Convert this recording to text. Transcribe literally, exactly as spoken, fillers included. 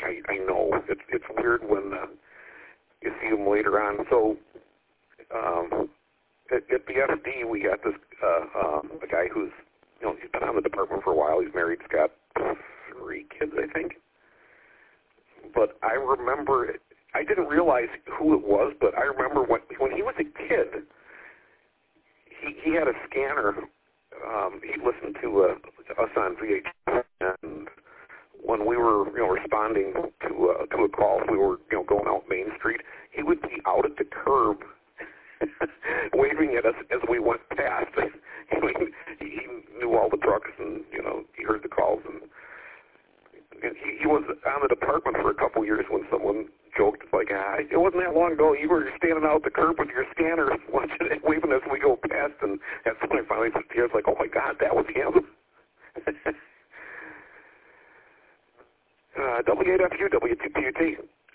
I, I know it's it's weird when uh, you see them later on. So um, at, at the F D, we got this uh, um, a guy who's you know he's been on the department for a while. He's married. He's got three kids, I think. But I remember, I didn't realize who it was, but I remember when when he was a kid, he he had a scanner. Um, he listened to, uh, to us on V H S, and when we were, you know, responding to uh, to a call, we were, you know, going out Main Street. He would be out at the curb, waving at us as we went past. he, he knew all the trucks, and you know, he heard the calls, and, and he, he was on the department for a couple years when someone joked, like, ah, it wasn't that long ago. You were standing out at the curb with your scanner, watching it, waving as we go past, and that's when I finally said, tears, like, oh my God, that was him. Uh, W eight F U, W two P U T.